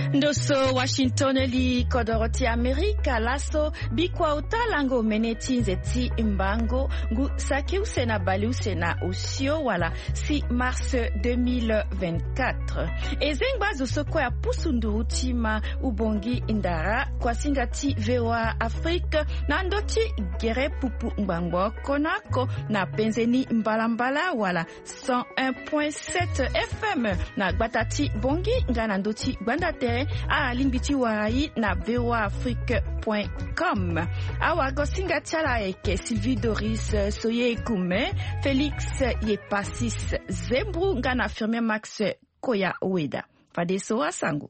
Ndoso Washington li kodoroti Amerika laso bikwa utalango meneti nzeti imbango ngu saki usena bali usena usio wala si mars 2024. Ezengba zosoko ya pusundu utima ubongi indara kwa singati VOA Afrique na ndoti gere pupu mbangwa konako na penzeni mbalambala wala 101.7 FM na gbatati bongi ngana ndoti gbandate a limbiti warai na voaafrique.com. Awa gosinga tchala eke Sylvie Doris Soye Kume, Félix Yepasis Zembru ngana firme Max Koya Weda. Fadeso Asango.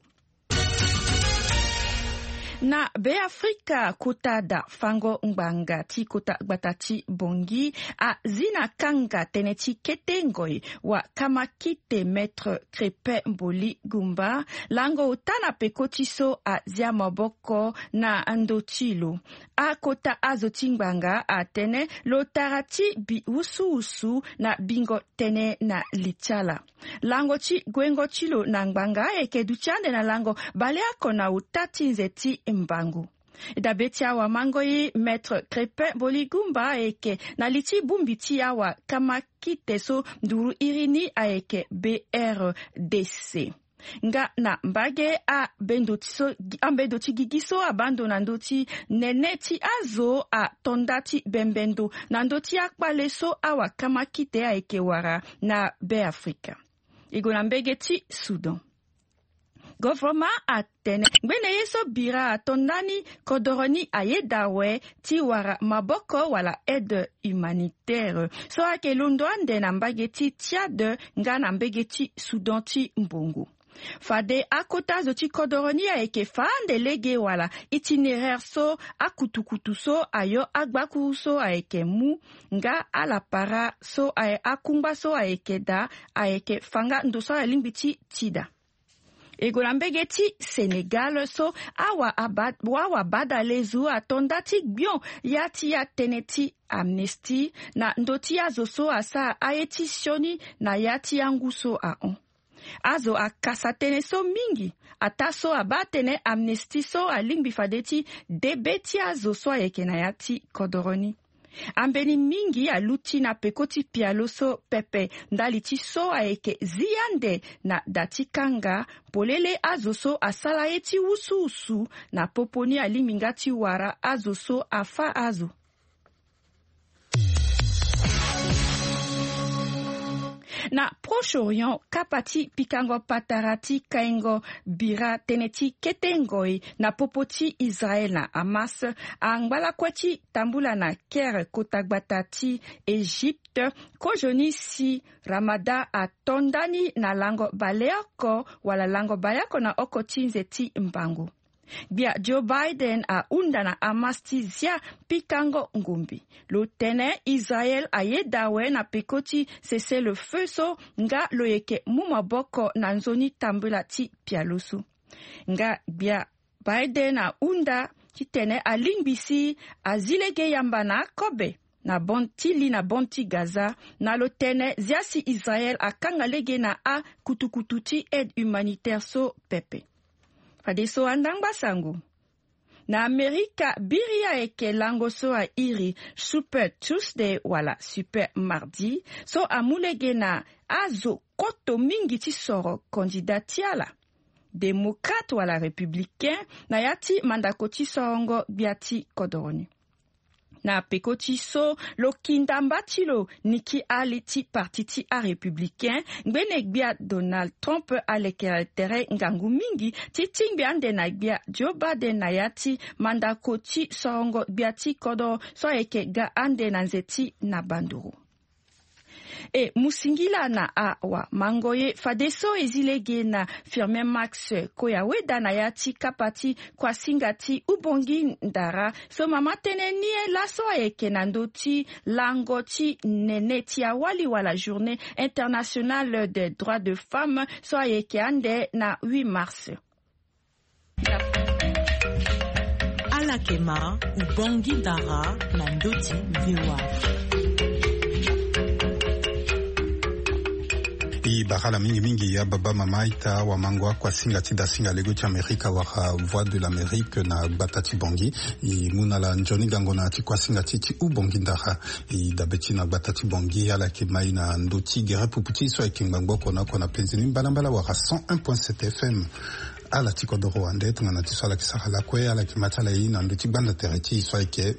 Na Beafrika kota da fango ngbanga ti kota gbatati bongi a zina kanga teneti ketengoi wa kamakite maître Crepe Mboli Gumba lango utana pekotiso a ziamaboko na andotilo a kota azotingbanga a tene lotarati bi usu na bingo tene na lichala lango chi gwengo chilo na ngbanga eke duchande na lango baleako na utati nzeti mbangu. Dabeti awa mangoyi maître Crepe Boligumba eke na liti bumbiti awa kamakite so nduru irini aeke BRDC. Nga na mbage a bendoti gigiso abando na ndoti neneti azo a tondati bembendo na ndoti akbaleso awa kamakite aeke wara na Beafrika. Igo na mbegeti Sudan. Government atene gbene yeso bira atondani kodoroni ayedawe ti wara maboko wala aide humanitaire so ake lundwande na mbageti Tchad nga na mbegeti Sudan ti mbongo. Fade akota zoti kodoroni aeke fande lege wala itinéraire so akutukutu so ayo agbaku so aeke mu nga alapara so ae akumba so aeke da aeke fanga ndoso alimbiti tida. Egolambegeti Senegal so awa badalezu atondati gbion yati ya teneti amnesty na ndoti azo so asa aeti sioni na yati yangu so a on. Azo akasatene so mingi ataso abatene amnesty so alingbi fadeti debeti azo so ayeke na yati kodoroni. Ambeni mingi aluti na pekoti pialoso pepe ndaliti so aeke ziande na datikanga polele azoso asala eti usu na poponi alimingati wara azoso afa azo. Na Proche-Orient, kapati pikango patarati kaingo bira teneti ketengoi na popoti Israel na Hamas angbala kwati tambula na kere kotagbatati Egypte kojoni si Ramada atondani na lango baleako wala lango bayako na okoti nzeti mbangu. Bia Joe Biden a unda na Hamas zia pikango ngumbi. Lotene Israel ayedawe na pekoti cesse le feu so nga loyeke mumaboko na nzoni tambula ti pialusu. Nga bia Biden a unda kitene alingbisi azilege yamba na kobe na bonti na bonti Gaza na lotene ziasi Israel akanga lege na a kutukututi aide humanitaire so pepe. Fadeso andangba sangu. Na Amerika biria eke lango so a iri Super Tuesday wala Super Mardi so amulege na azo koto mingi ti soro kandidatiala. Demokrate wala Républicain na yati mandakoti sorongo biati kodoroni. Na pekoti so lo kindambatilo niki aliti partiti a Républicain ngbenek bia Donald Trump alekeretere ngangu mingi titing biande na bia Joe Biden na yati mandakoti sorongo biati kodo so eke ga ande na nzeti na banduru. E musingila na awa mangoye fadeso ezilege na firme Max Koya Weda na yati kapati kwa singati ubongi ndara so mama tenenie laso eke na ndoti langoti neneti awali wala journée internationale des droits de femmes so eke ande na 8 mars. Alakema ubongi ndara na ndoti VOA. Epi bakala mingi ya baba mama ita wa mangwa kwa singa tida singa lego cha Amerika wa voix de l'Amérique na batati bongi i muna la njoni gango na ati kwa singa titi u bongi ndaha i dabeti na batati bongi ala kimai na ndoti gere puputi so ekingbango kona penzini mbalambala wa 101.7 FM ala tikodoro wande tungana tisala kisala kwe ala kimatala yi na ndoti banda tereti so eke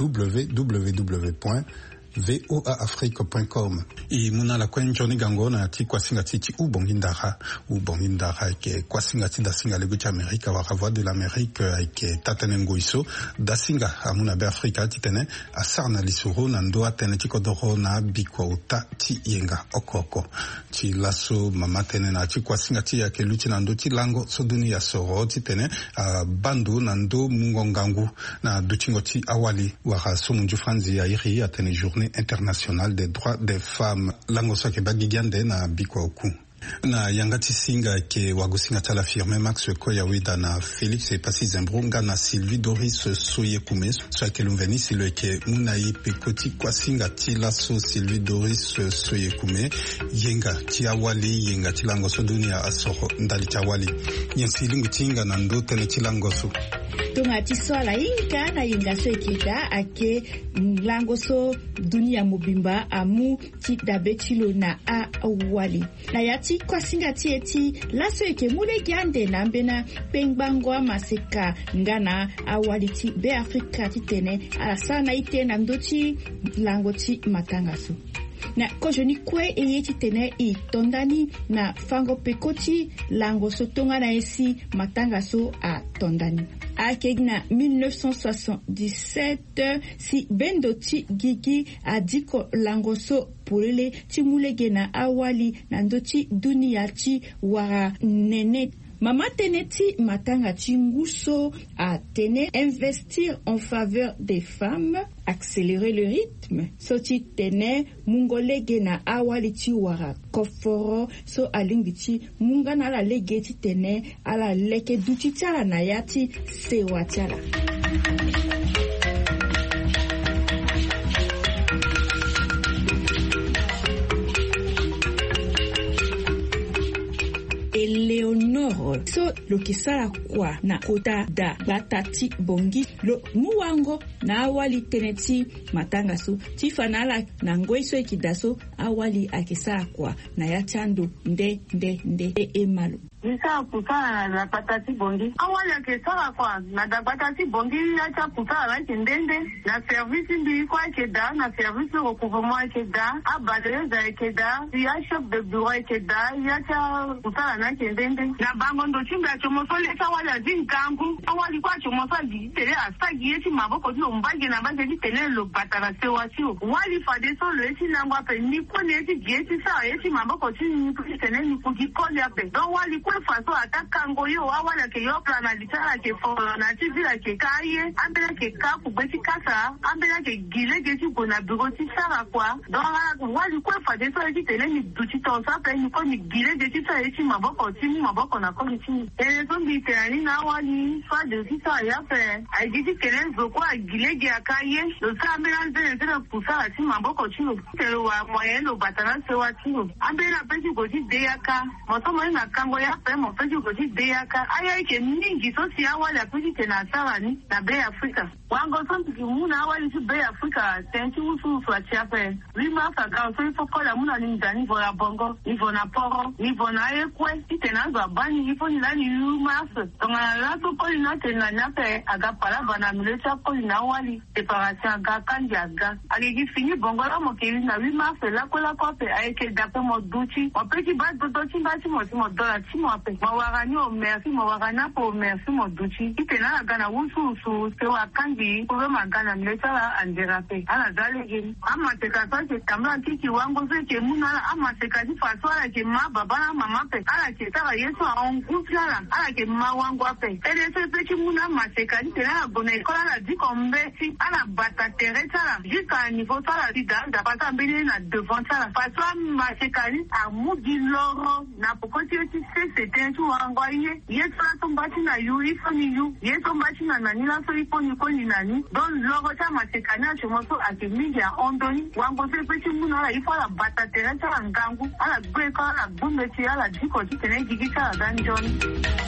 www.voaafrique.com i muna la kwen joni gango na ati kwa singa titi u bongi ndaha ke kwa singa tida singa lego cha Amerika wa voix de l'Amérique ke tatenengo iso da singa amuna be Afrika titene asarna lisuro na ndo atene tikodoro na bikwa uta ti yenga okoko ti laso mama tene na ti kwa singa ti ya ke luti na ndo ti lango so duni ya soro titene bandu na ndo mungongangu na dutingo ti awali wa so munju franzi ya iri atene journée internationale des droits des femmes lango so ke bagigande na bikwa oku na yangati singa ke wagusinga tala firme Max Koya Wida na Felix et Pasi Zembrunga na Sylvie Doris Soye Kume so ke lumveni silo ke munai pekoti kwa singa tila so Sylvie Doris Soye Kume yenga ti awali yenga tilango so dunia asoro ndali tawali nyensilingu tinga na ndo tene tilango so tunga tiswala inka na yinga so ekita ake lango so dunia mubimba amu ti dabetilo na awali na yati kwa singa tieti laso eke mule giande na mbena pengbangwa maseka ngana awali ti be Afrika titene alasana ite na mdoti lango ti matangaso na kojoni kwe eyeti tene I tondani na fango pekoti lango so tonga na esi matangaso a tondani akegna 1977 si bendoti gigi adiko langoso pulele timulege na awali na ndoti dunia ti wara nene Mama teneti matanga tinguso a tene investir en faveur des femmes, accélérer le rythme. Soti tene mungolege na awali ti wara koforo so alingiti mungana la legeti tene ala leke duti tala na yati sewa tala. Eleonoro so lo kisala kwa na kota da batati bongi lo muwango na awali teneti matangaso tifanala na ngoiso ekidaso awali akisala kwa na yachando nde emalo Isa kutana na patati bongi. Awali akisala kwa na da patati bongi yacha kutana na ndende na service ndi kwa keda na service recouvrement keda abaleza keda ya chef de bureau keda yacha kutana na ndende na bango ndo chimba chomosole awali azinkambu awali kwa chomosali tele asagi yeti maboko ndo mbage na mbage tele lo batara sewatio wali fadeso lo yeti nangwa pe ni kone yeti yeti sa yeti maboko chini tele ni kujikole ape don wali kwa faso atakango yo awala ke yo plana litara ke foro na tibila ke kaye ambela ke kapu beti kasa ambela ke gile ke ti bona bureau ti sara kwa don wali kwa fadeso yeti tele ni duti to sa pe ni ko ni gile de ti sa yeti maboko na ko ti ele so bi tani na wali fa de ti sa ya pe ai di tele zoko a gile ge akaye do sa ambela de tele pusa ti maboko ti lo tele wa moyelo batana se wa ti ambela pe ti go ti de yaka mo so mo na kango ya mo peju ko ti de yaka aya ke mingi so si awali apeji ke na sarani na be Afrika wango so ti muna awali ti be Afrika tenti usu ati ape lima faka so ifo kola muna ni ndani vola bongo ivo na poro ivo na ekwe ti tenazo abani ifo ni lani yumas tonga la so poli na tena na pe aga pala bana milecha poli na awali separation aga kandi aga agi fini bongo la mo ke na lima fe la kola ko pe ay ke dape mo duchi o peji ba do ti ba ti mo dola ti mo mawarani o merci mawarana po merci mo duchi itena gana wusu se wakandi ko magana mletala anderape ala dalege amateka so ke tamla kiki wango se ke muna amateka di faswala ke ma baba na mama pe ala ke tala yeso on kufala ala ke ma wango pe ele se pe ki muna mateka di tena bone ko ala di kombesi ala bata teresa jusqu'à niveau tala di da pata mbele na devant tala faswa mateka ni amudi loro na pokoti ti se c'était tout envoyé. Yesola tombati na yu, ifoni yu. Yesombati na nani la so ifoni koni nani. Don logo ta masekana chomoso akimigi ya ondoni. Wangose peti muna la ifo la batatere cha ngangu. Ala gweka ala bumbeti ala jiko chitene jigita la danjoni.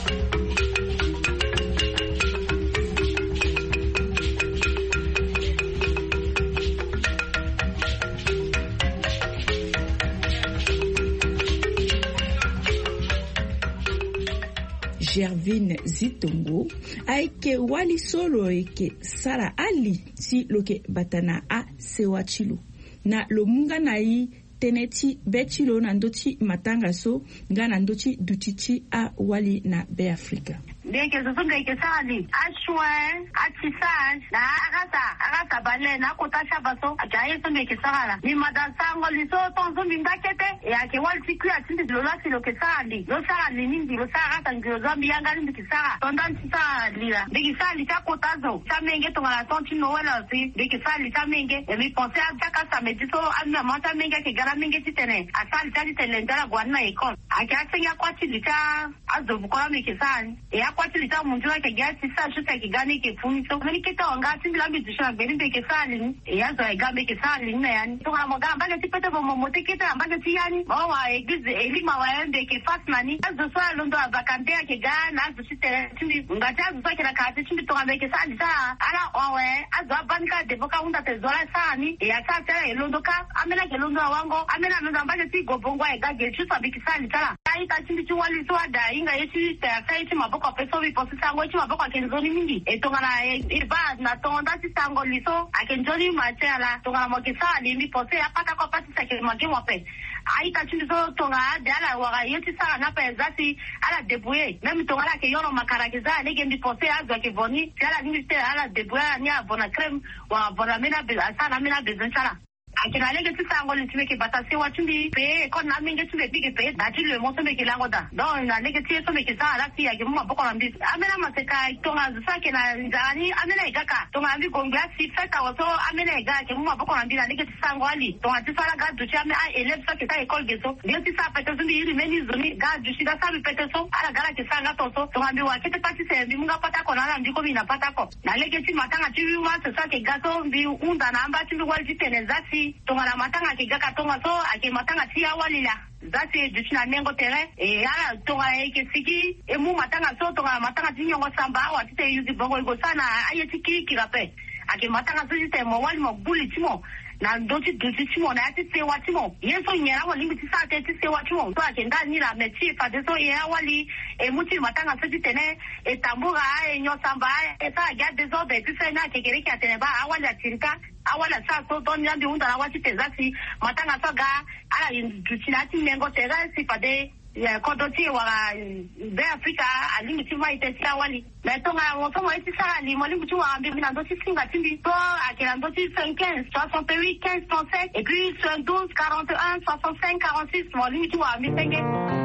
Gervine Zitongo aike wali solo eke Sara Ali si loke batana a sewachilo na lomunga na i teneti bechilo na ndoti matanga so nga na ndoti dutichi a wali na be Afrika. Ndeke zuzunga ike sali ashwe atisaj na agasa bale na kotasha baso ajaye so ndeke sala ni madasango liso tonzo mindakete ya ke wal sikri atindi lola silo ke sali lo sali nindi lo sala tangiro zambi yanga ndiki sala tondan sali la ndiki sali ta kotazo samenge to ngala tonti no wala si ndiki sali samenge e mi pense a taka samediso amna mata menge ke gara menge titene asali tali telendala gwana ekon akasenya kwati lita azobu kwa meke sali e kwati lita munjua ke gati sa shuta ke gani ke funi so mani ke ta ngati bila bizisha berinde ke sali e yazo e gambe ke sali na yani to ngala mogamba ke tipete bo momote ke ta ambaga ti yani wa egize elima wa ende ke fasmani azo so londo abakande ke gana azo sitere tindi ngati azo so ke na kati tindi to ngambe ke sali sa ala owe azo abanka de boka unda te zola sani e asa tele londo ka amena ke londo wango amena ndo ambaga ti gobongwa e gage chusa bikisali tala ta tindi ti wali so ada inga yesi ta sai ti maboko peso vi posi sango ti maboko akenzoni mingi e tongana e ba na tonda ti sango liso akenzoni matela tongana mo ke sali mi posi apaka ko pati sa ke mage mo pe aita tindi so tonga dala wara yeti sala na pe zati ala debouye même tongala ke yoro makara ke za lege ndi posi azwa ke voni ala ni te ala debouye ni abona crème wa bona mena be asana mena be zenchara akina lege tisango litimeke batase wachumbi pe kon na minge tumbe bige pe dati le monto meke langoda don na lege tieso meke sa ala ti age mwa boko rambi amena maseka tonga zake na nzani amena igaka tonga ambi gongla si feta wato amena igaka mwa boko rambi na lege tisango ali tonga tisala ga duchi ame a eleve so ke ta école geso ndio tisa pete zumbi iri meni zoni ga duchi da sabi pete so ala gara ke sanga toso tonga ambi wa kete pati se mbi munga pata ko na ndiko bina pata ko na lege ti matanga ti wa se sa ke gaso mbi unda na amba ti wali tenezasi tonga matanga ke gaka tonga so ake matanga ti awalila zati duchina nengo tere e ala tonga ke siki e mu matanga so tonga matanga ti nyongo samba wa ti yuzi bongo go sana ayeti ki kirape ake matanga so ti mo wali mo buli timo na ndoti duchi timo na ati se watimo yeso nyera wali miti sa te ti se watimo to ake ndani la meti fa de so ya wali e muti matanga so ti tene e tambura e nyo samba e sa ga de zo be ti se na ke kere ki atene ba awali atinka awala sa so don yambi unda na wati tezasi matanga so ga ala duchina ti mengo tega si fa de kodoti wa be Afrika alimiti mai te wali na tonga woto mo eti sala li mo limiti wa ambi na ndoti singa tindi to akela ndoti 75 68 15 37 et puis 12 41 65 46 mo limiti wa ambi senge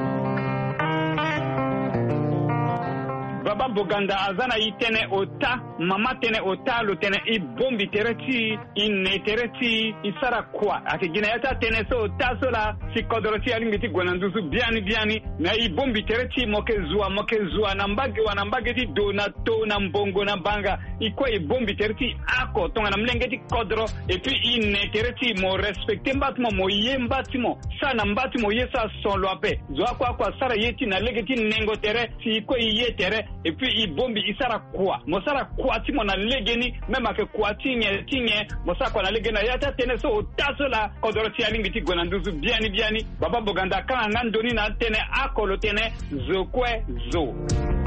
Baba Boganda azana itene ota mama tene ota lo tene I bombi tereti ine tereti isara kwa akigina yata tene so ota sola sikodoroti alimiti gwananduzu biani na I bombi tereti mokezua na mbage ti donato na mbongo na banga ikwa I bombi tereti ako tonga na mlengeti kodro et puis ine tereti mo respecte mbatimo mo yembatimo sana mbatimo yesa son loape zo kwa sara yeti na legeti nengo tere si ikwa yetere et puis I bombi isara kwa mosara kwa timo na legeni mema ke kwa tinye mosara kwa na legena yata tene so tasola kodoroti alingiti gwananduzu biani Baba Boganda kana ngandoni na tene akolo tene zokwe zo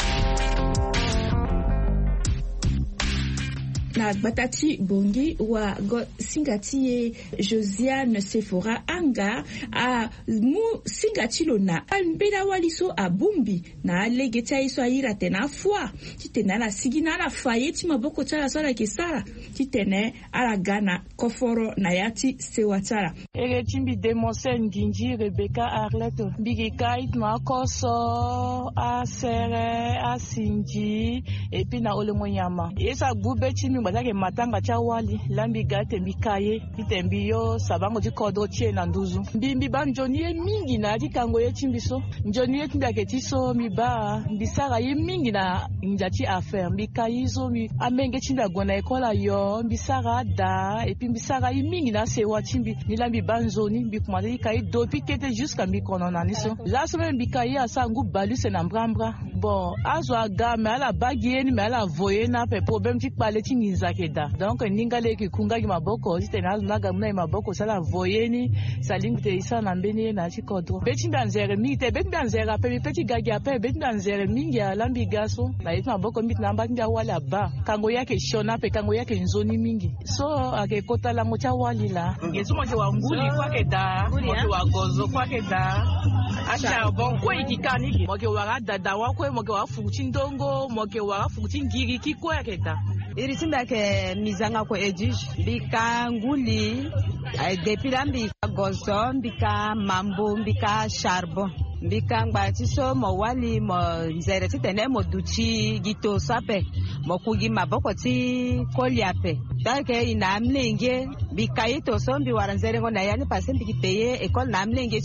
na batati bongi wa go singati e Josiane Sephora anga a mu singati lona anbeda waliso a bumbi na legeta iso ayira tena fwa titena la sigina la fayeti maboko tala sala kesara titene ala gana koforo na yati sewatara ere chimbi demonse ndinji Rebecca Arlette bigika itma koso a sere a sinji epi na ole monyama esa gube chimi batake matanga cha wali lambi gate mbikaye itembi yo sabango tikodro tie na nduzu mbimbi ba njoni ye mingi na tikango ye chimbiso njoni ye tindake tiso miba mbisara ye mingi na njati affaire mbikayizo mi amenge chinda gona ekola yo mbisara da epi mbisara ye mingi na sewa chimbi nilambi ba njoni mbikumali kai dopi kete jusqu'à mbikono na niso la semaine mbikaye asangu baluse na mbrambra bon azwa ga me ala bagieni me ala voye na pe problème ti pale ti nginzake da donc ningale ki kunga ki maboko ti tena naga mna maboko sala voyeni salingi te isa na mbeni na ti kodro beti ndanzere mi te beti ndanzere pe peti gagi ape beti ndanzere mingi alambi gaso na yiti maboko mit na mbati ndia wala ba kango yake shona pe kango yake nzoni mingi so ake kota la mocha wali la yesu mo wa nguli kwake da mo wa gozo kwake da acha bon ko ikikani mo ke wa dada wa ko mo ke wa fukuti ndongo mo ke wa fukuti ngiri ki ko yake da iri sinda ke mizanga ko edige bika nguli depuis la mbika gozo mbika mambo mbika charbon mbika ngba so mo wali mo nzere ti tene mo duchi gito sape mo kugi maboko ti koliape take ina mlenge mbika ito so mbi waranzere ngona yani pase mbiki peye école na mlenge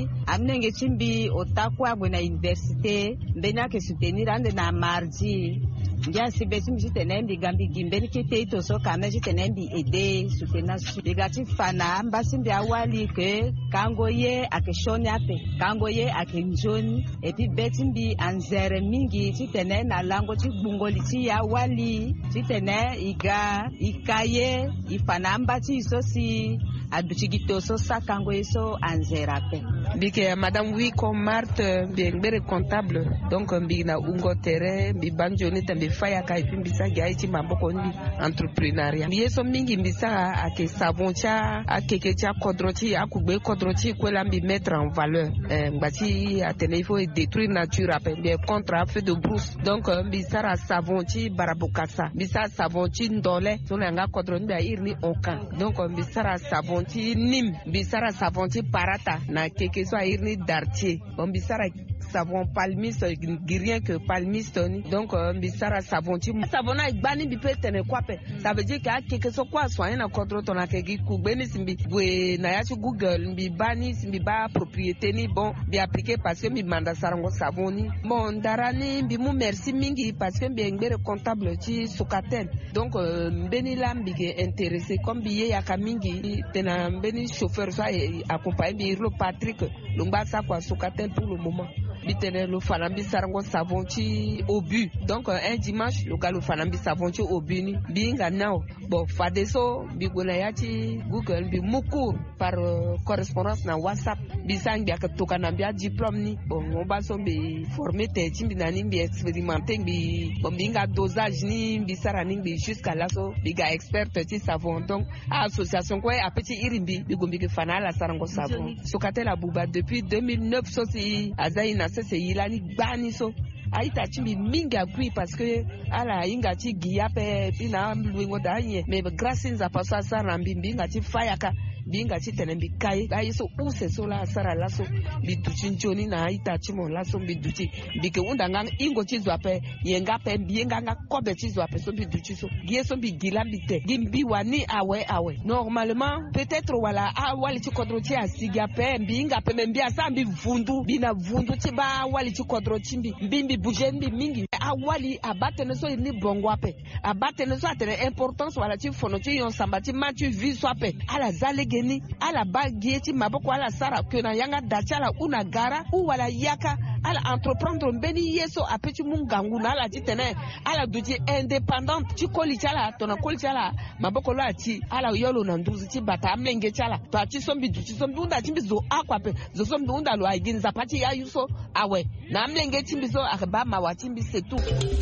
chimbi otakwa na université mbena ke soutenir ande na mardi ngia sibeti mjitene mbi gambi gimbeni kite ito so kame jitene mbi ede soutenance bigati fana mbasi mbi awali ke kango ye akeshoni ape kango ye akenjoni epi beti mbi anzere mingi jitene na lango chigbungoli ti ya wali jitene iga ikaye ifana mbati iso si aduchigito so sakango iso anzerape bike madame Wiko Marthe biengbere comptable donc mbina ungo tere mbibanjoni tambi faya ka ipimbisa gaiti maboko ndi entrepreneuriat yeso mingi mbisa ake savoncha akeke cha kodroti akugbe kodroti kwela mbi mettre en valeur ngati atene il faut détruire nature après bien contre feu de brousse donc mbisa savonchi barabukasa mbisa savonchi ndole tunanga kodroni ba irni onkan donc mbisa savonchi nim mbisa savonchi parata na keke so irni dartier mbisa savon palmiste rien que palmiste donc mbisara savon ti savona igbani bi petene kwape ça veut dire que quelque so kwa soin na kodro to na kegi kugbeni simbi bwe na ya Google mbi bani simbi ba propriété ni bon bi appliquer parce que mi manda sarango savoni bon darani mbi mu merci mingi parce que mbi ngere comptable ti Socatel donc mbeni lambi ke intéressé comme bi ya kamingi tena mbeni chauffeur so accompagné bi Patrick lungba sa kwa Socatel pour le moment bitene lo fanambi sarango savonti au but donc un dimanche le gars lo fanambi savonti au but ni binga now bon fadeso bigona yati Google bi muku par correspondance na WhatsApp bisangi akatoka na bia diplôme ni bon on ba so be formé te timbi na ni bi expérimenté bi bon binga dosage ni bi sarani bi jusqu'à là so biga expert ti savon donc association quoi a petit irimbi bigombi ke fanala sarango savon Socatel Abuba depuis 2009 so si azaina c'est ilani bani so aita chimbi minga kui parce que ala inga ti giape pina luingo danye mais grâce à passo sa rambimbi ngati fayaka binga ti tene mbi kai ai so use so la sara la so biduchi njoni na aita chimo la so biduchi bike unda nga ingo ti zwape yenga pe bienga nga kobe ti zwape so biduchi so gie so bi gila bite gimbi wani awe normalement peut-être wala wali ti kodro ti asiga pe binga pe mbi asambi vundu bina vundu ti ba wali ti kodro ti mbi bouger mbi mingi awali abatene so ni bongo ape abatene so atene importance wala ti fono ti yon samba ti ma ti vi so ape ala zalege ni ala bagieti maboko ala sara kena yanga dachala una gara u wala yaka ala entreprendre mbeni yeso apeti mungangu na ala titene ala duti indépendante ti koli chala tona koli chala maboko la ti ala yolo na nduzi ti bata amlenge chala to ati sombi duti sombi unda timbi zo akwape zo sombi unda lo aginza pati ya yuso awe na amlenge timbi zo akaba mawatimbi c'est tout.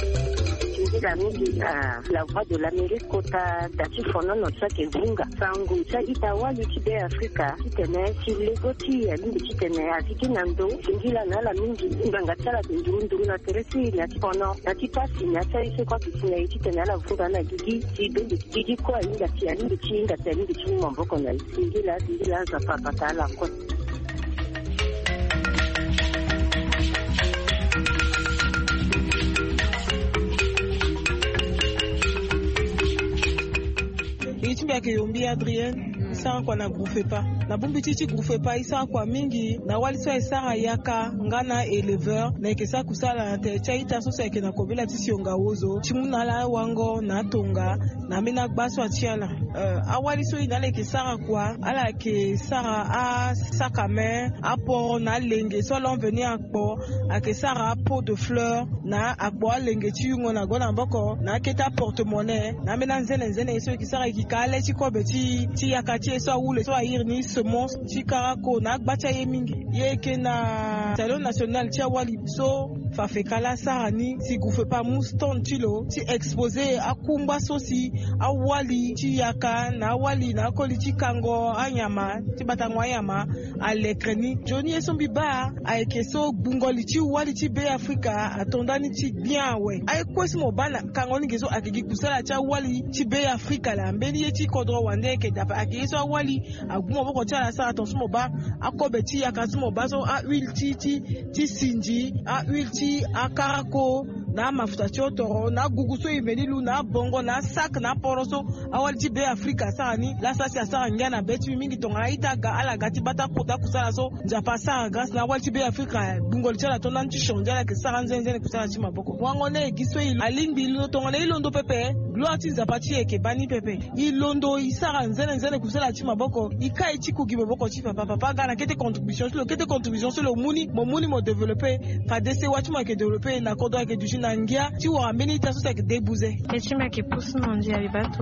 La voix de l'Amérique kota dati fono no tsake bunga sangu cha itawa yikide Afrika kitene chilegoti alindi kitene atiki nando singila na la mingi nganga tsala ndurunduru na teresi na fono na tipasi na tsaise kwa kitene kitene la vunga na gigi tibendi gigi kwa inga tialindi chinga tialindi chimo mboko na singila za papata la kwa ke yombi Adrienne isara kwa na Groufepa na bumbi chichi Groufepa isara kwa mingi na wali so isara yaka ngana éleveur na ekesa kusala na te chaita so se ke na kobela tisi yonga wozo chimuna la wango na tonga na mina gbaso atiala awali so inale ke sara kwa ala ke sara a sakame a port na lenge so l'on venir akpo a ke sara a pot de fleurs na akpo a lenge ti yungo na gona mboko na keta porte-monnaie na mina nzene so ke sara ki kale ti ko beti ti yakati so wule so irni semence ti karako na gbacha ye mingi ye ke na salon national ti awali so fa fe kala sara ni si Groufepa muston tilo ti exposé akumba sosi awali ti yaka na awali na koli ti kango anyama ti batango anyama alekreni joni esombi ba ayekeso bungoli ti wali ti be Afrika atondani ti bien we ay kwesi mo bana kango ni geso akigi kusala ti awali ti be Afrika la mbeni ye ti kodro wande ke dafa akigi so awali agumo boko ti ala sara ton sumo ba akobe ti yaka sumo ba so a huile ti sinji a huile ti akarako na mafuta ti otoro na guguso imenilu na bongo na sak na poroso awali ti be Afrika sara ni la sasi asara ngana beti mingi tonga ita ga ala gati bata kota kusala so njapa sara grâce na awali ti be Afrika bungoli ti ala tonda ti shonja la ke sara nzenzene kusala ti maboko wango ne giso alimbi ilo tonga na ilondo pepe gloire ti nzapa ti eke bani pepe ilondo isara nzene kusala ti maboko ikai ti kugi maboko ti papa gana kete contribution sur le muni mo développer fa dese wati mo ke développer na kodo ke du na ngia ti wa mbeni ta so ke debouze echima ke pousse mon dia bibato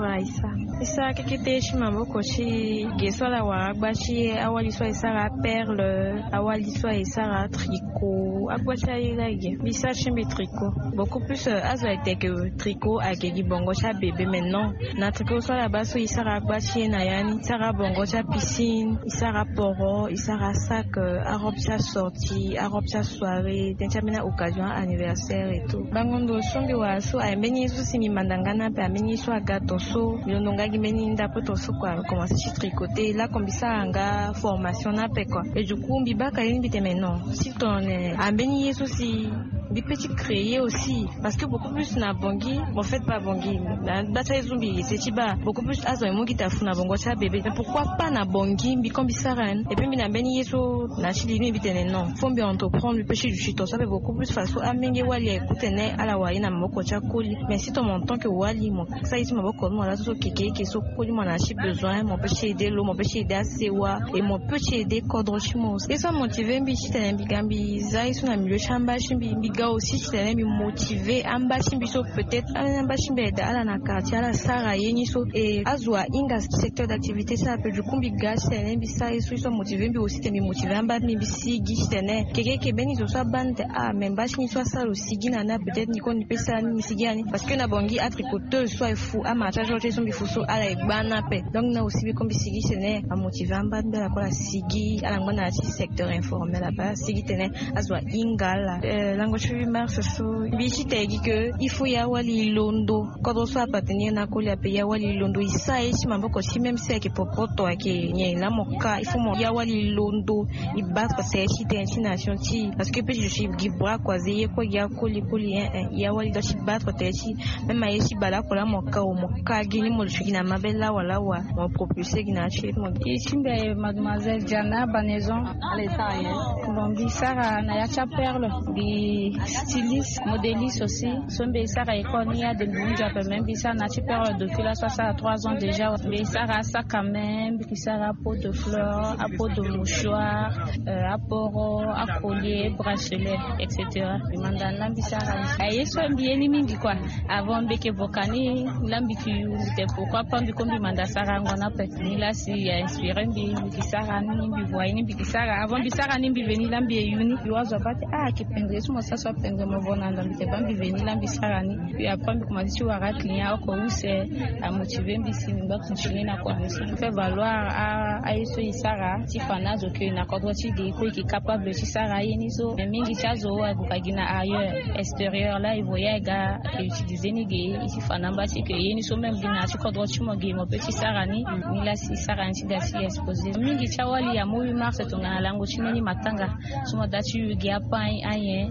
isa ke kete echima maboko ti gesola wa agbachi awali so isara perle awali so isara tricot agbachi ayilage bisa chimbi tricot beaucoup plus azo été que tricot akegi bongo cha bébé maintenant na tricot so la baso isara agbachi na yani isara bongo cha piscine isara poro isara sac robe cha sortie robe cha soirée tentamina occasion anniversaire et tout bangondo sombi wa so ayembeni so simi mandangana pe ameni so agato so yononga gimeni ndapo to so kwa commencer à tricoter là comme ça anga formation na pe quoi et du coup mbibaka yini bite maintenant si ton ambeni yeso si des petits créés aussi parce que beaucoup plus na bongi en fait pas bongi na bata zumbi c'est tiba beaucoup plus azo mongi tafuna bongo cha bébé mais pourquoi pas na bongi mbi comme bisaran et puis na beni yeso na chili ni bitene non faut bien entreprendre le péché du chito ça fait beaucoup plus façon amenge wali ekutene ala wa ina moko cha koli mais si ton montant que wali mo ça ici maboko mo la so keke so koli mo na chi besoin mon péché aider l'eau mon péché aider sewa et mon péché aider kodro chimo et ça motiver mbi chitene bigambi zai so na milieu chamba chimbi biga aussi chitene mi motiver amba chimbi so peut-être amba chimbi da ala na quartier ala sara yeni so et azwa inga secteur d'activité ça peut du kumbi gas chitene bi ça so motiver mbi aussi te mi motiver amba mi bisigi chitene keke beni so sa bande même bashi ni so ça aussi gina na peut-être ni kon ni pesa ni misigani parce que na bongi a tricoteur soit fou a macha jote so bifuso ala ibana pe donc na aussi bi kombi sigi chene a motiver amba la kola sigi ala ngona ci secteur informel là-bas sigi tene azwa ingala lango chui marche so bichi tegi que il faut ya wali londo quand so appartenir na kolia pe ya wali londo isa ici mambo ko si même c'est que popoto ke nye la moka il faut mo ya wali londo ibattre c'est ci destination ci parce que je suis gibra kwazeye ko ya koli ya wali da shi battre techi même ayeshi bala kola moka o moka gini mo shigina mabella wala wa mo propulser gina chez mo ichimbe mademoiselle Diana Banaison aletaye bombi sara na ya cha perle bi styliste modéliste aussi sombe sara ekonia de Bunja peut même bi ça na cha perle depuis là ça a 3 ans déjà mais sara ça quand même bi sara peau de fleurs à peau de mouchoir à poro à collier bracelet etc. Mandana bisara ayeso mbieni mingi kwa avant beke vokani lambi ki te pourquoi pas mbi kombi mandasara ngona pe ni la si inspiré mbi bisara ni mbi voyini mbi bisara avant bisara ni mbi veni lambi yuni yozo pati ki pendre so ça so pendre mo vona lambi te bambi veni lambi sara ni puis après mbi commencer tu ara client ko use a motiver mbi si mbi continuer na kwa si fait valoir ayeso isara ti fana zo ke na kodwa ti de ko ki capable ti sara yini so mingi chazo wa kagina ailleurs extérieur là il voyait gars utiliser ni gay ici fanamba c'est que yeni so même bina ci kodro ci mo gay mo petit sarani ni la si sarani ci da si exposé mingi chawali ya mo mars to ngana lango ci ni matanga so mo dati yu gya pan ayen par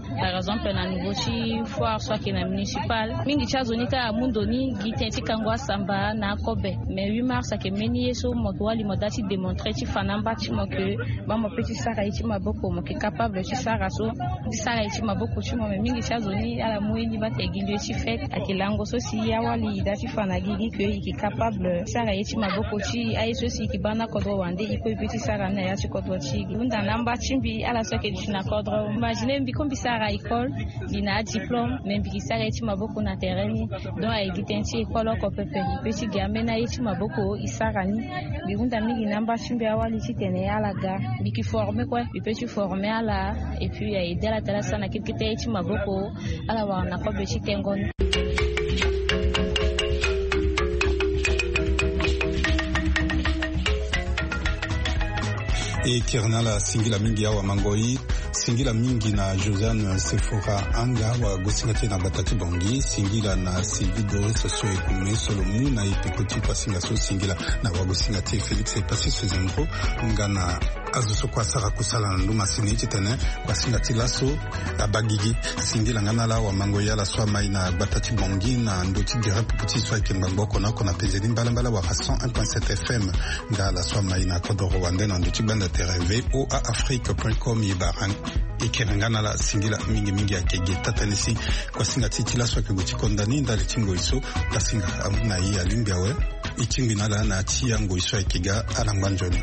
exemple na niveau chi foire soit que na municipal mingi chazonika mundoni gitenti kangwa samba na kobe mais 8 mars que meni yeso motwali modati démontrer ti fanamba ti mo que ba mo petit sara ti maboko mo que capable ti sara so ti sara ti maboko ti mo mingi chazoni ala moini ba te gilwe ti fait akilango so si awali dati fana gigi que qui capable sara ti maboko ti ai so si ki bana kodro wande iko petit sara na ya ti kodro ti unda namba chimbi ala so que ti na kodro imagine mbi kombi sara école dina diplôme mais mbi sara ti maboko na terrain donc ai gitenti école ko pepe petit gamin na ti maboko isarani bi unda mingi namba chimbi awali ti tene ala ga bi ki former quoi bi petit former ala et puis aider la tala sana kiti ti maboko ala wa na ko be ti tengon. E Kernala singila mingi awa mangoi singila mingi na Josiane Sephora anga wa gosingati na batati bongi singila na Sylvie Doris so ekume solomu na ipekoti kwa singa so singila na wa gosingati Felix epasi so zembro ngana azuso kwa sara kusala na nduma siniti tene kwa singati laso abagigi singila ngana la wa mangoi ala so mai na batati bongi na ndoti direct puti so ekembangoko na kona pezeli mbala wa 101.7 FM ngala so mai na kodoro wande na ndoti banda TV ou à afrique.com ibaran ikerangana la singila mingi akege tatanisi kwa singa titila so keguti kondani ndali tingo iso kasinga amuna yi alimbia we itingi nala na tiango iso ekega alanganjoni.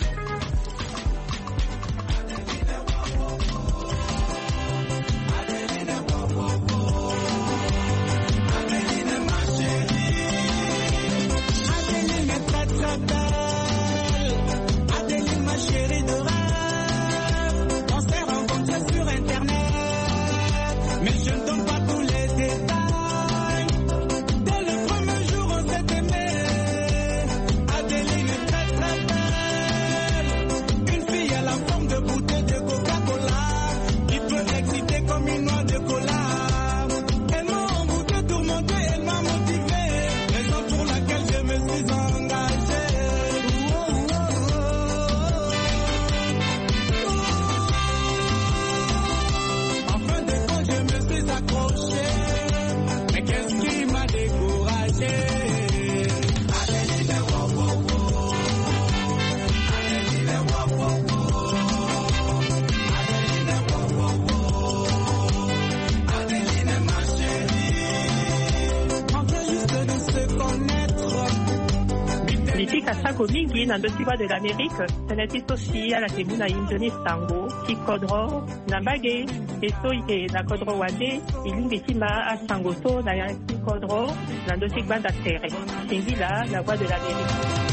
mingi na ndosiba de l'Amérique teneti sosi ala te muna injoni sango ti kodro na mbage e so ike na kodro wande ilingi ti ma a sango so na ya ti kodro na ndosi gbanda tere singila la voix de l'Amérique.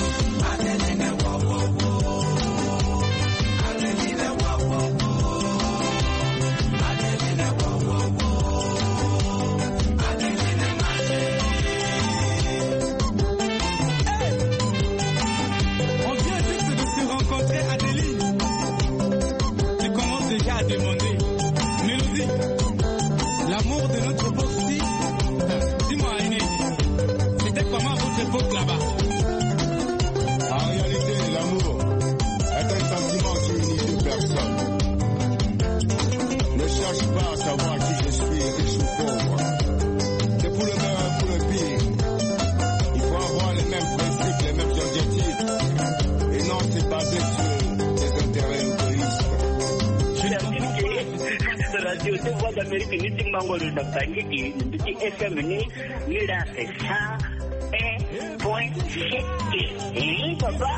d'Amérique ni timbango de Daptani qui FM ni la ça et point et papa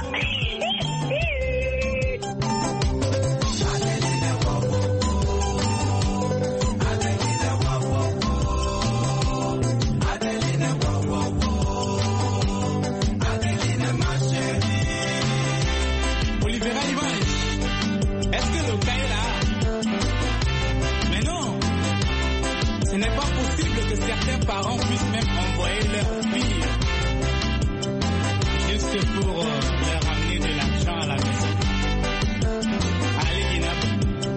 parents puissent même envoyer leurs filles juste pour leur ramener de l'argent à la maison. Allez, Guinab.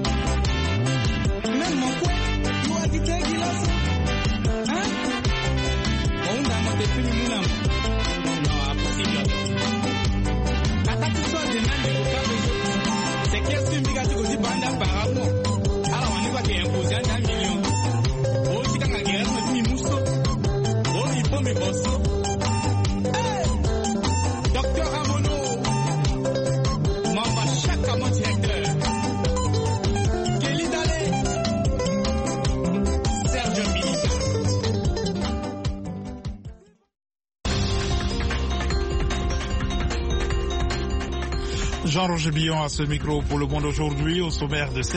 Même mon couette, tu as dit que Guilas. Hein? On a monté plus de moulin. Non, impossible. Attends, tu sois des mains de Bouka, c'est qu'est-ce que Migati Gozi Banda par rapport. Alors, on y va qui est imposé à Nami. Jean-Roger Billon à ce micro pour Le Monde aujourd'hui, au sommaire de